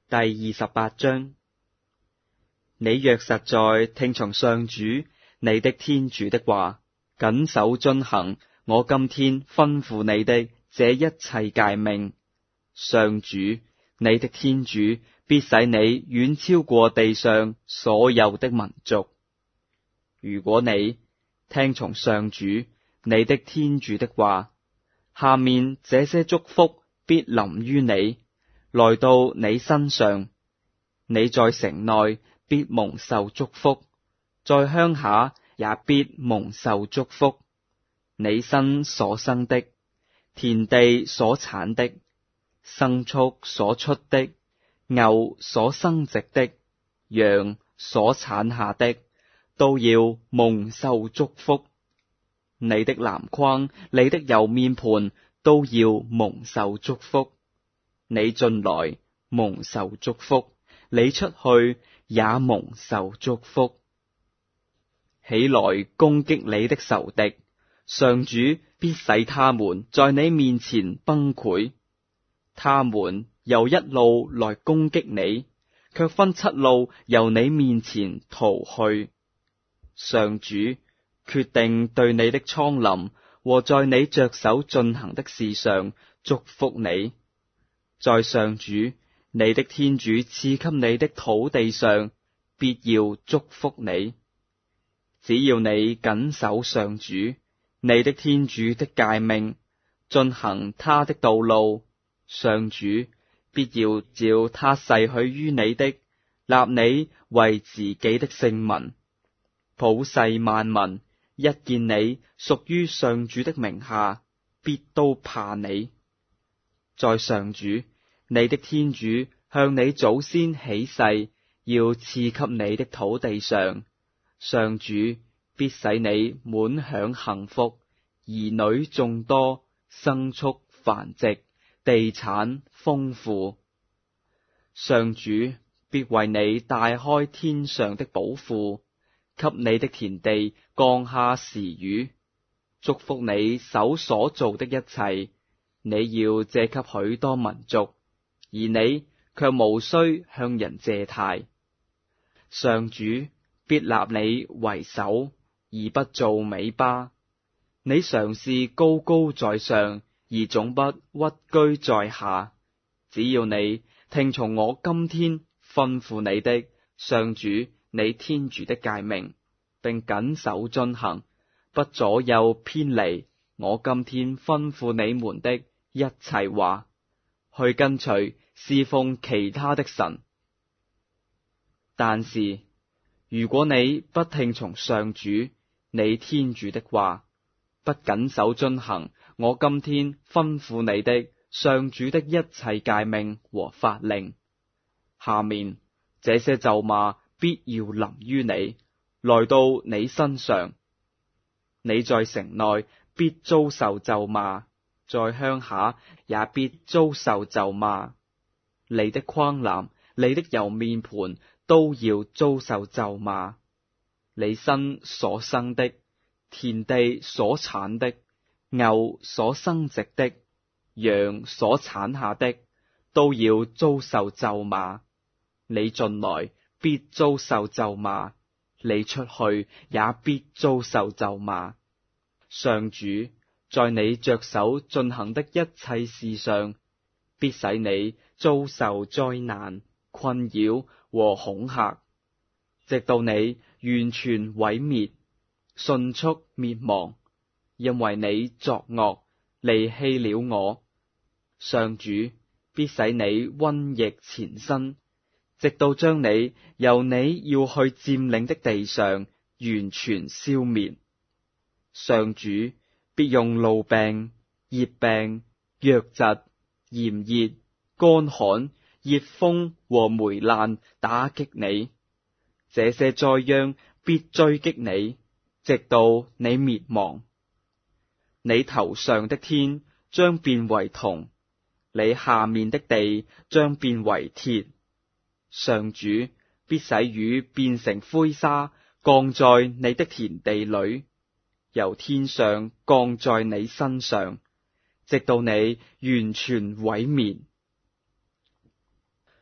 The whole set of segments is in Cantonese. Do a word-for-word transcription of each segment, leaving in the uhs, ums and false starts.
第二十八章。你若實在聽從上主你的天主的話，謹守遵行我今天吩咐你的這一切誡命，上主你的天主必使你遠超過地上所有的民族。如果你聽從上主你的天主的話，下面這些祝福必臨於你，來到你身上。你在城內必蒙受祝福，在鄉下也必蒙受祝福。你身所生的，田地所產的，牲畜所出的，牛所生殖的，羊所產下的，都要蒙受祝福。你的籃筐，你的油面盤都要蒙受祝福。你進來蒙受祝福，你出去也蒙受祝福。起來攻擊你的仇敵，上主必使他們在你面前崩潰。他們由一路來攻擊你，卻分七路由你面前逃去。上主決定對你的倉廩和在你着手進行的事上祝福你。在上主你的天主賜給你的土地上，必要祝福你。只要你謹守上主你的天主的誡命，進行他的道路，上主必要照他誓許於你的，立你為自己的聖民。普世萬民一見你屬於上主的名下，必都怕你。在上主你的天主向你祖先起誓要賜給你的土地上，上主必使你滿享幸福，兒女眾多，牲畜繁殖，地產豐富。上主必為你大開天上的寶庫，給你的田地降下時雨，祝福你手所做的一切。你要借給許多民族，而你卻無需向人借貸。上主必立你為首，而不做尾巴。你常是高高在上，而總不屈居在下。只要你聽從我今天吩咐你的上主你天主的誡命，並謹守遵行，不左右偏離我今天吩咐你們的一切話，去跟隨侍奉其他的神。但是如果你不聽從上主你天主的話，不謹守遵行我今天吩咐你的上主的一切誡命和法令，下面這些咒罵必要臨於你，來到你身上。你在城內必遭受咒罵，在鄉下也必遭受咒罵。你的筐籃，你的油面盤都要遭受咒罵。你身所生的，田地所產的，牛所生殖的，羊所產下的，都要遭受咒罵。你進來必遭受咒罵，你出去也必遭受咒罵。上主在你着手進行的一切事上，必使你遭受災難、困擾和恐嚇，直到你完全毀滅、迅速滅亡，因為你作惡，離棄了我。上主必使你瘟疫纏身，直到將你由你要去佔領的地上完全消滅。上主必用癆病、熱病、瘧疾、炎熱、乾旱、熱風和霉爛打擊你。這些災殃必追擊你，直到你滅亡。你頭上的天將變為銅，你下面的地將變為鐵。上主必使雨變成灰沙，降在你的田地裏，由天上降在你身上，直到你完全毀滅。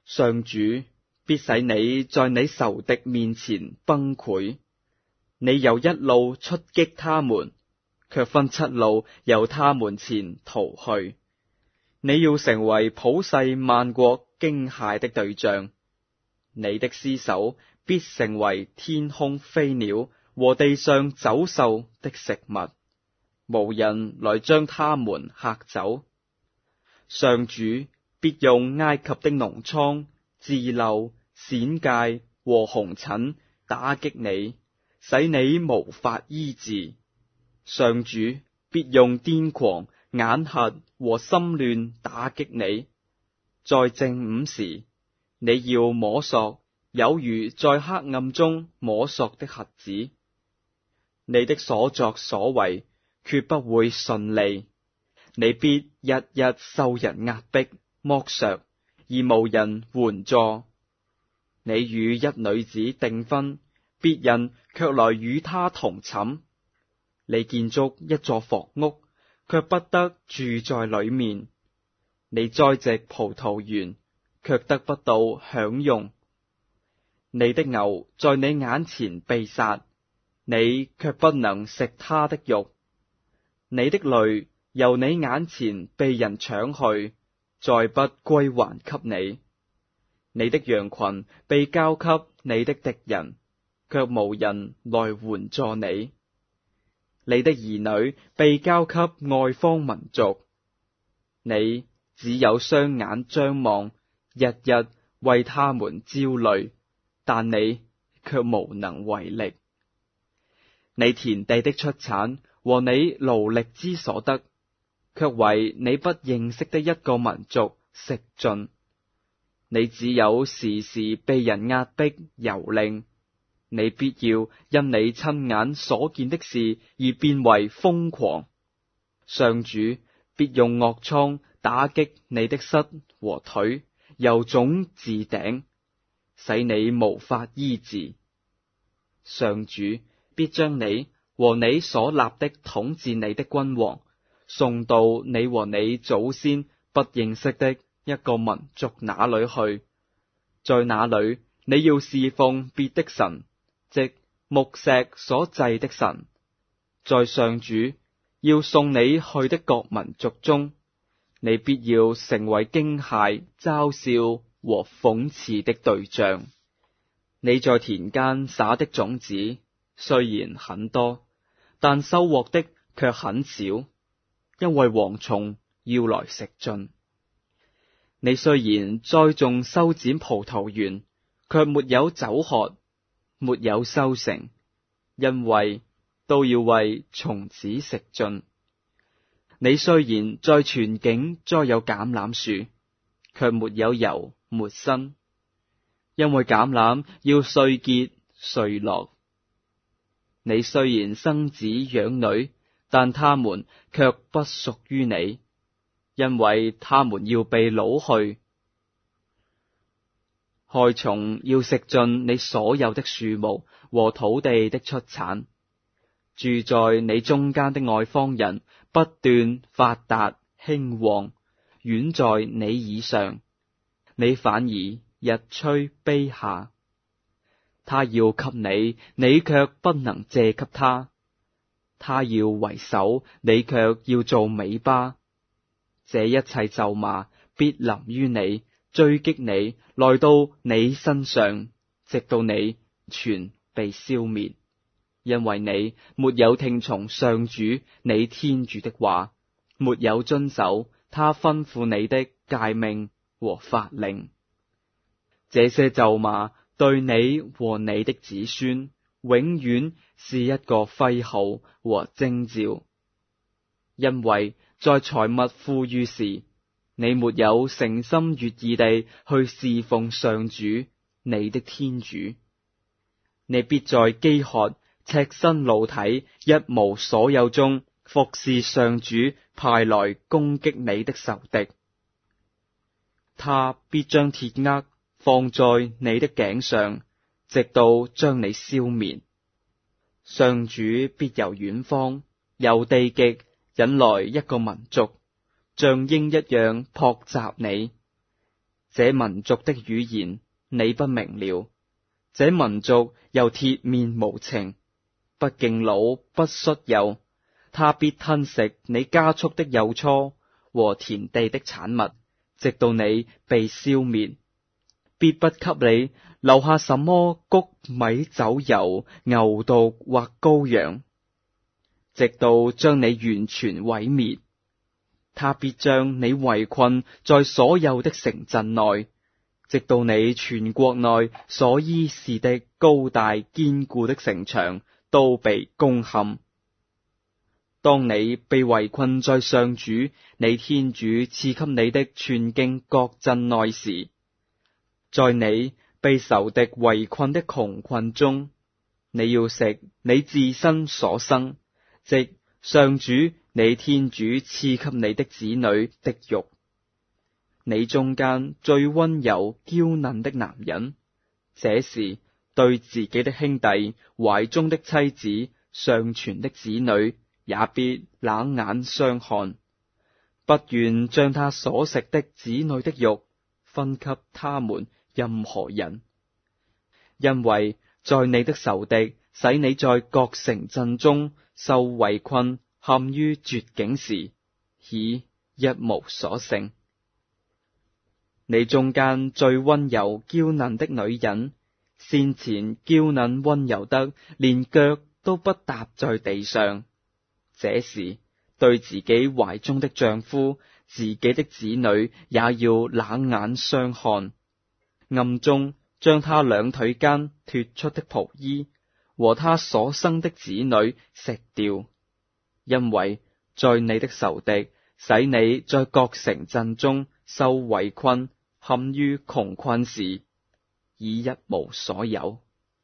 上主必使你在你仇敵面前崩潰，你由一路出擊他們，卻分七路由他們前逃去。你要成為普世萬國驚駭的對象，你的屍首必成為天空飛鳥和地上走獸的食物，無人來將他們嚇走。上主必用埃及的膿瘡、脂漏、癬疥和紅疹打擊你，使你無法醫治。上主必用癲狂、眼瞎和心亂打擊你。在正午時，你要摸索，有如在黑暗中摸索的瞎子。你的所作所為決不會順利，你必日日受人壓迫、剝削，而無人援助。你與一女子訂婚，別人卻來與她同寢。你建築一座房屋，卻不得住在裏面。你栽植葡萄園，卻得不到享用。你的牛在你眼前被殺，你卻不能食它的肉。你的驢由你眼前被人搶去，再不歸還給你。你的羊群被交給你的敵人，卻無人來援助你。你的兒女被交給外方民族，你只有雙眼張望，日日為他們焦慮，但你卻無能為力。你田地的出產和你勞力之所得，卻為你不認識的一個民族食盡。你只有時時被人壓迫蹂躪，你必要因你親眼所見的事而變為瘋狂。上主必用惡瘡打擊你的膝和腿，由腫至頂，使你無法醫治。上主必將你和你所立的統治你的君王送到你和你祖先不認識的一個民族那裏去，在那裏你要侍奉別的神，即木石所製的神。在上主要送你去的各民族中，你必要成為驚駭、嘲笑和諷刺的對象。你在田間撒的種子雖然很多，但收穫的卻很少，因為蝗蟲要來食盡。你雖然栽種修剪葡萄園，卻沒有酒喝，沒有收成，因為都要為蟲子食盡。你雖然在全境栽有橄欖樹，卻沒有油沒薪，因為橄欖要衰結碎落。你雖然生子養女，但他們卻不屬於你，因為他們要被擄去。害蟲要食盡你所有的樹木和土地的出產。住在你中間的外方人不斷發達興旺，遠在你以上，你反而日趨卑下。他要給你，你卻不能借給他；他要為首，你卻要做尾巴。這一切咒罵必臨於你，追擊你，來到你身上，直到你全被消滅，因為你沒有聽從上主你天主的話，沒有遵守他吩咐你的誡命和法令。這些咒罵對你和你的子孫永遠是一個徽號和徵兆，因為在財物富裕時，你沒有誠心悅意地去侍奉上主你的天主，你必在飢渴、赤身露體、一無所有中服侍上主派來攻擊你的仇敵。他必將鐵軛放在你的頸上，直到將你消滅。上主必由遠方，由地極引來一個民族，像鷹一樣撲襲你。 這民族的語言你不明了，這民族又鐵面無情，不敬老不恤幼，他必吞食你家畜的幼雛和田地的產物，直到你被消滅，必不給你留下什麼穀米酒油牛犢或羔羊，直到將你完全毀滅。他必將你圍困在所有的城鎮內，直到你全國內所依恃的高大堅固的城牆都被攻陷。當你被圍困在上主你天主賜給你的全境各鎮內時，在你被仇敵圍困的窮困中，你要食你自身所生，即上主你天主賜給你的子女的肉。你中間最溫柔嬌嫩的男人，這時對自己的兄弟懷中的妻子尚存的子女，也必冷眼相看，不願將他所食的子女的肉分給他們任何人，因為在你的仇敵使你在各城鎮中受圍困，陷於絕境時，已一無所剩。你中間最溫柔嬌嫩的女人，先前嬌嫩溫柔得連腳都不踏在地上，這時對自己懷中的丈夫、自己的子女也要冷眼相看，暗中將他兩腿間脫出的袍衣和他所生的子女食掉，因為在你的仇敵使你在各城鎮中受圍困，陷於窮困時，已一無所有。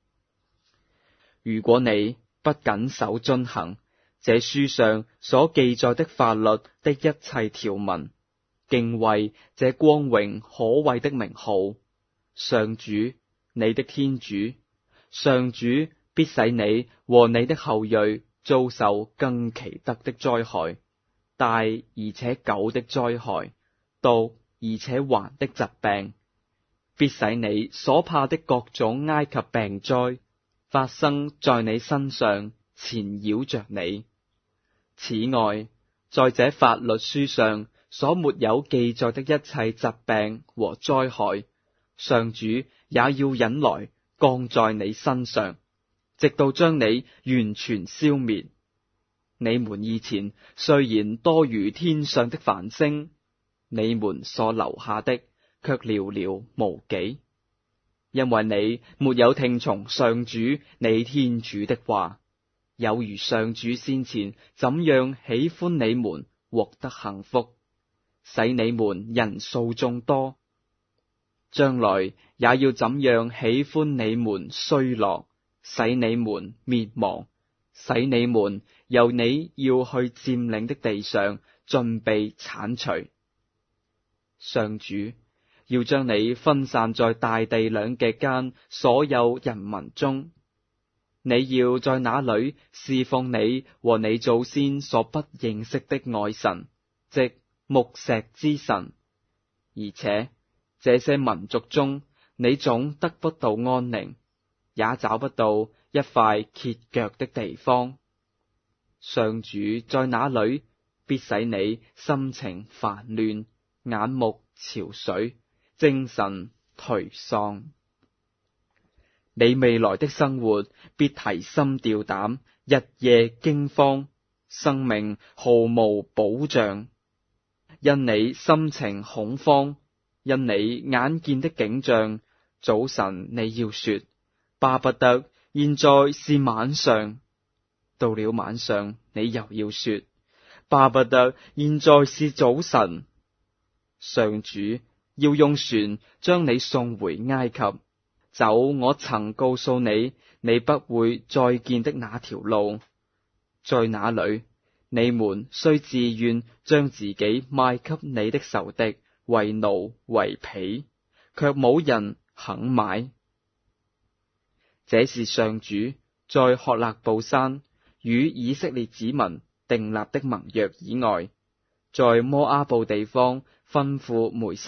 如果你不謹守遵行這書上所記載的法律的一切條文，敬畏這光榮可畏的名號，上主你的天主，上主必使你和你的後裔遭受更奇特的災害，大而且久的災害，毒而且患的疾病，必使你所怕的各種埃及病災發生在你身上，纏繞着你。此外，在這法律書上所沒有記載的一切疾病和災害，上主也要引來降在你身上，直到將你完全消滅。你們以前雖然多如天上的繁星，你們所留下的卻寥寥無幾，因為你沒有聽從上主你天主的話，有如上主先前怎樣喜歡你們獲得幸福，使你們人數眾多，將來也要怎樣喜歡你們衰落，使你們滅亡，使你們由你要去佔領的地上盡被鏟除。上主要將你分散在大地兩極間所有人民中，你要在那裏侍奉你和你祖先所不認識的外神，即木石之神。而且這些民族中，你總得不到安寧，也找不到一塊歇腳的地方。上主在那裏必使你心情煩亂，眼目憔悴，精神頹喪。你未來的生活必提心吊膽，日夜驚慌，生命毫無保障。因你心情恐慌，因你眼見的景象，早晨你要說巴不得現在是晚上，到了晚上你又要說巴不得現在是早晨。上主要用船將你送回埃及，走我曾告訴你你不會再見的那條路，在那裏你們雖自願將自己賣給你的仇敵為奴為婢，卻冇人肯買。這是上主在曷勒布山與以色列子民訂立的盟約以外，在摩阿布地方吩咐梅瑟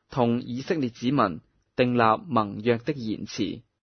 同以色列子民訂立盟約的言辭。